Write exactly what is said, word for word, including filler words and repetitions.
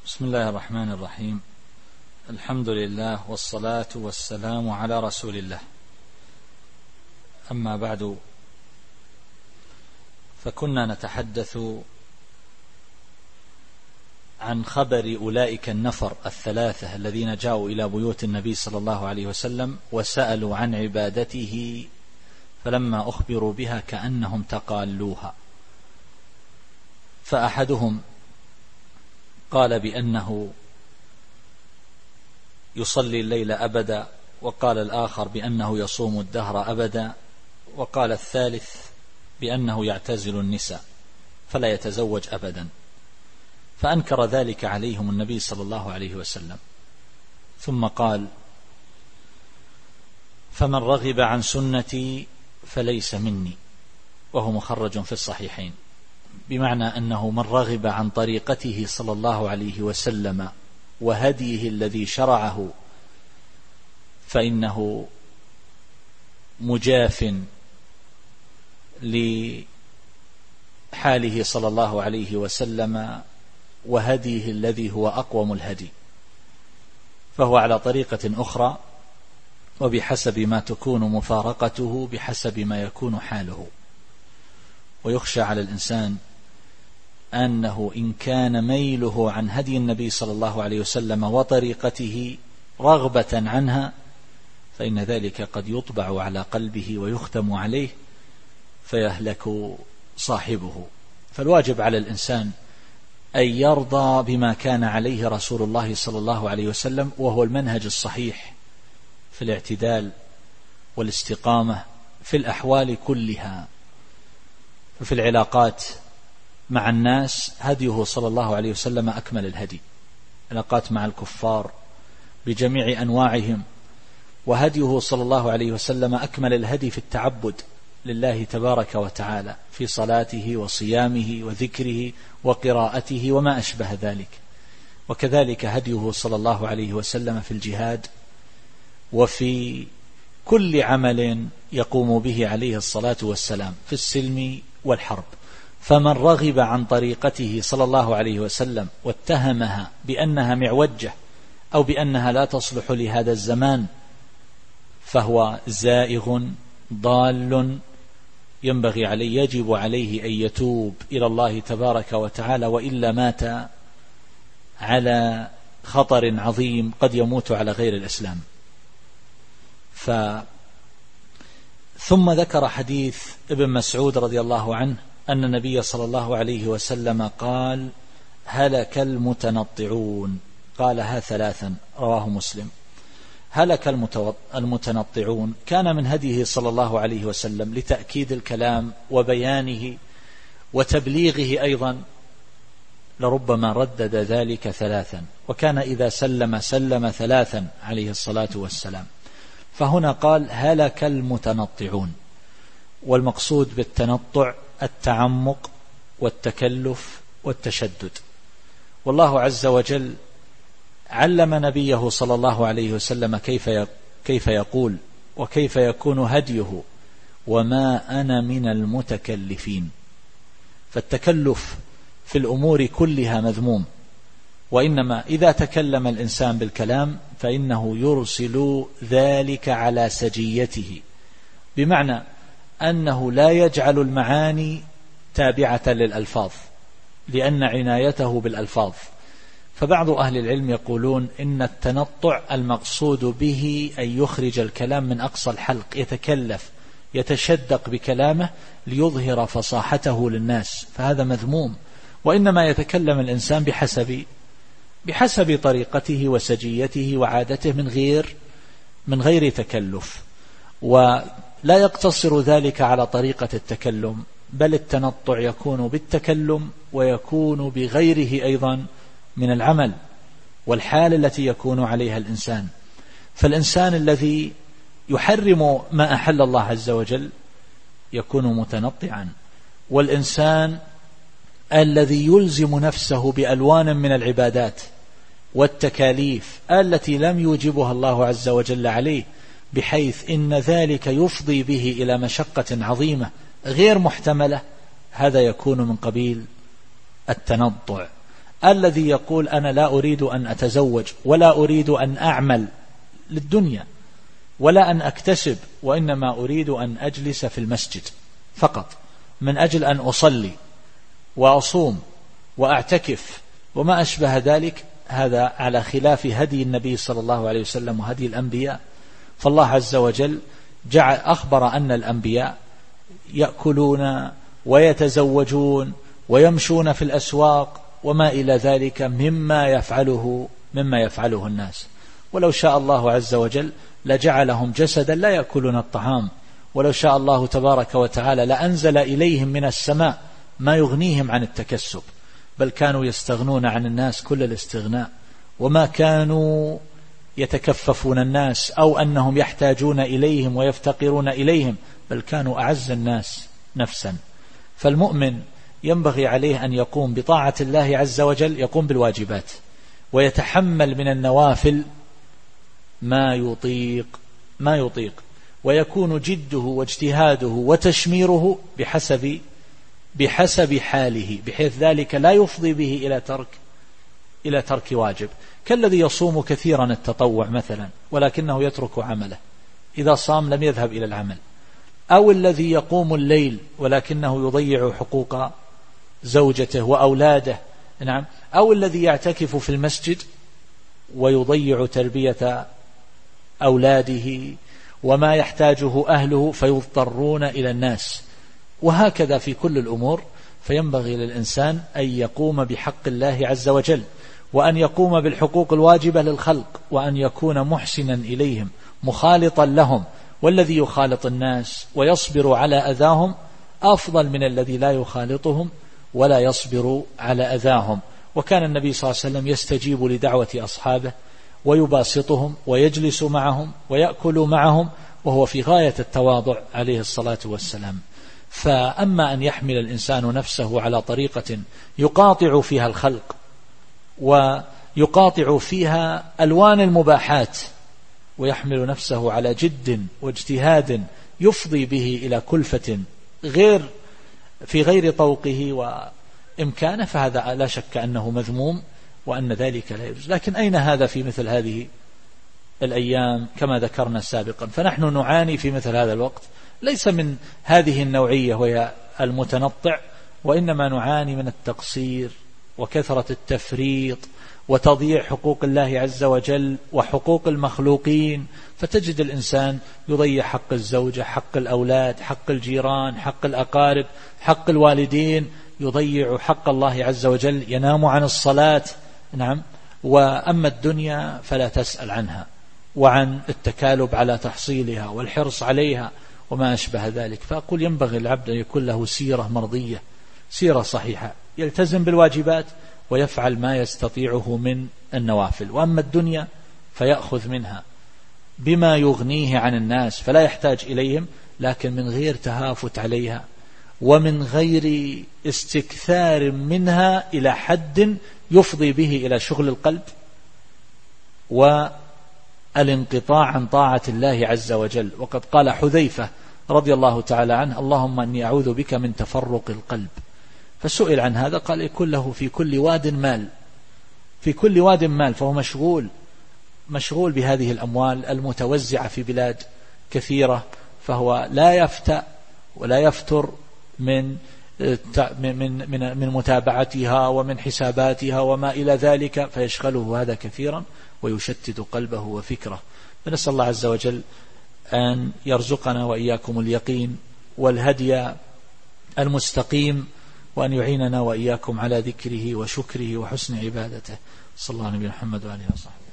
بسم الله الرحمن الرحيم. الحمد لله والصلاة والسلام على رسول الله. أما بعد، فكنا نتحدث عن خبر أولئك النفر الثلاثة الذين جاءوا إلى بيوت النبي صلى الله عليه وسلم وسألوا عن عبادته، فلما أخبروا بها كأنهم تقالوها. فأحدهم قال بأنه يصلي الليل أبدا، وقال الآخر بأنه يصوم الدهر أبدا، وقال الثالث بأنه يعتزل النساء فلا يتزوج أبدا. فأنكر ذلك عليهم النبي صلى الله عليه وسلم، ثم قال: فمن رغب عن سنتي فليس مني، وهو مخرج في الصحيحين، بمعنى أنه من رغب عن طريقته صلى الله عليه وسلم وهديه الذي شرعه فإنه مجاف لحاله صلى الله عليه وسلم وهديه الذي هو أقوم الهدي، فهو على طريقة أخرى، وبحسب ما تكون مفارقته بحسب ما يكون حاله. ويخشى على الإنسان أنه إن كان ميله عن هدي النبي صلى الله عليه وسلم وطريقته رغبة عنها، فإن ذلك قد يطبع على قلبه ويختم عليه فيهلك صاحبه. فالواجب على الإنسان أن يرضى بما كان عليه رسول الله صلى الله عليه وسلم، وهو المنهج الصحيح في الاعتدال والاستقامة في الأحوال كلها. وفي العلاقات مع الناس هديه صلى الله عليه وسلم أكمل الهدي، علاقات مع الكفار بجميع أنواعهم، وهديه صلى الله عليه وسلم أكمل الهدي في التعبد لله تبارك وتعالى في صلاته وصيامه وذكره وقراءته وما أشبه ذلك. وكذلك هديه صلى الله عليه وسلم في الجهاد وفي كل عمل يقوم به عليه الصلاة والسلام في السلم والحرب. فمن رغب عن طريقته صلى الله عليه وسلم واتهمها بأنها معوجة أو بأنها لا تصلح لهذا الزمان فهو زائغ ضال، ينبغي عليه يجب عليه أن يتوب إلى الله تبارك وتعالى، وإلا مات على خطر عظيم قد يموت على غير الإسلام. ف ثم ذكر حديث ابن مسعود رضي الله عنه أن النبي صلى الله عليه وسلم قال: هلك المتنطعون. قالها ثلاثا، رواه مسلم. هلك المتنطعون كان من هديه صلى الله عليه وسلم لتأكيد الكلام وبيانه وتبليغه أيضا، لربما ردد ذلك ثلاثا، وكان إذا سلم سلم ثلاثا عليه الصلاة والسلام. فهنا قال: هلك المتنطعون، والمقصود بالتنطع التعمق والتكلف والتشدد. والله عز وجل علم نبيه صلى الله عليه وسلم كيف كيف يقول وكيف يكون هديه: وما أنا من المتكلفين. فالتكلف في الأمور كلها مذموم، وإنما إذا تكلم الإنسان بالكلام فإنه يرسل ذلك على سجيته، بمعنى أنه لا يجعل المعاني تابعة للألفاظ لأن عنايته بالألفاظ. فبعض أهل العلم يقولون إن التنطع المقصود به أن يخرج الكلام من أقصى الحلق، يتكلف يتشدق بكلامه ليظهر فصاحته للناس، فهذا مذموم. وإنما يتكلم الإنسان بحسب بحسب طريقته وسجيته وعادته من غير من غير تكلف. ولا يقتصر ذلك على طريقة التكلم، بل التنطع يكون بالتكلم ويكون بغيره أيضا من العمل والحال التي يكون عليها الإنسان. فالإنسان الذي يحرم ما أحل الله عز وجل يكون متنطعا، والإنسان الذي يلزم نفسه بألوان من العبادات والتكاليف التي لم يوجبها الله عز وجل عليه، بحيث إن ذلك يفضي به إلى مشقة عظيمة غير محتملة، هذا يكون من قبيل التنطع. الذي يقول أنا لا أريد أن أتزوج ولا أريد أن أعمل للدنيا ولا أن أكتسب، وإنما أريد أن أجلس في المسجد فقط من أجل أن أصلي وأصوم وأعتكف وما أشبه ذلك، هذا على خلاف هدي النبي صلى الله عليه وسلم وهدي الأنبياء. فالله عز وجل جعل أخبر أن الأنبياء يأكلون ويتزوجون ويمشون في الأسواق وما إلى ذلك مما يفعله مما يفعله الناس. ولو شاء الله عز وجل لجعلهم جسدا لا يأكلون الطعام، ولو شاء الله تبارك وتعالى لأنزل إليهم من السماء ما يغنيهم عن التكسب، بل كانوا يستغنون عن الناس كل الاستغناء، وما كانوا يتكففون الناس أو أنهم يحتاجون إليهم ويفتقرون إليهم، بل كانوا أعز الناس نفسا. فالمؤمن ينبغي عليه أن يقوم بطاعة الله عز وجل، يقوم بالواجبات ويتحمل من النوافل ما يطيق ما يطيق ويكون جده واجتهاده وتشميره بحسب بحسب حاله، بحيث ذلك لا يفضي به إلى ترك إلى ترك واجب، كالذي يصوم كثيرا التطوع مثلا ولكنه يترك عمله، إذا صام لم يذهب إلى العمل، أو الذي يقوم الليل ولكنه يضيع حقوق زوجته وأولاده، نعم، أو الذي يعتكف في المسجد ويضيع تربية أولاده وما يحتاجه أهله فيضطرون إلى الناس، وهكذا في كل الأمور. فينبغي للإنسان أن يقوم بحق الله عز وجل، وأن يقوم بالحقوق الواجبة للخلق، وأن يكون محسنا إليهم مخالطا لهم، والذي يخالط الناس ويصبر على أذاهم أفضل من الذي لا يخالطهم ولا يصبر على أذاهم. وكان النبي صلى الله عليه وسلم يستجيب لدعوة أصحابه ويباسطهم ويجلس معهم ويأكل معهم، وهو في غاية التواضع عليه الصلاة والسلام. فأما أن يحمل الإنسان نفسه على طريقة يقاطع فيها الخلق ويقاطع فيها ألوان المباحات، ويحمل نفسه على جد واجتهاد يفضي به إلى كلفة غير في غير طوقه وإمكانه، فهذا لا شك أنه مذموم وأن ذلك لا يجوز. لكن أين هذا في مثل هذه الأيام كما ذكرنا سابقا؟ فنحن نعاني في مثل هذا الوقت ليس من هذه النوعية وهي المتنطع، وإنما نعاني من التقصير وكثرة التفريط وتضييع حقوق الله عز وجل وحقوق المخلوقين. فتجد الإنسان يضيع حق الزوجة، حق الأولاد، حق الجيران، حق الأقارب، حق الوالدين، يضيع حق الله عز وجل، ينام عن الصلاة، نعم. وأما الدنيا فلا تسأل عنها، وعن التكالب على تحصيلها والحرص عليها وما أشبه ذلك. فأقول ينبغي العبد أن يكون له سيرة مرضية، سيرة صحيحة، يلتزم بالواجبات ويفعل ما يستطيعه من النوافل. وأما الدنيا فيأخذ منها بما يغنيه عن الناس فلا يحتاج إليهم، لكن من غير تهافت عليها ومن غير استكثار منها إلى حد يفضي به إلى شغل القلب والانقطاع عن طاعة الله عز وجل. وقد قال حذيفة رضي الله تعالى عنه: اللهم أني أعوذ بك من تفرق القلب. فسئل عن هذا قال: يكون له في كل واد مال، في كل واد مال، فهو مشغول مشغول بهذه الأموال المتوزعة في بلاد كثيرة، فهو لا يفتأ ولا يفتر من من من من متابعتها ومن حساباتها وما إلى ذلك، فيشغله هذا كثيرا ويشتت قلبه وفكره. فنسأل الله عز وجل أن يرزقنا وإياكم اليقين والهدي المستقيم، وأن يعيننا وإياكم على ذكره وشكره وحسن عبادته. صلى الله عليه وسلم محمد وآله وصحبه.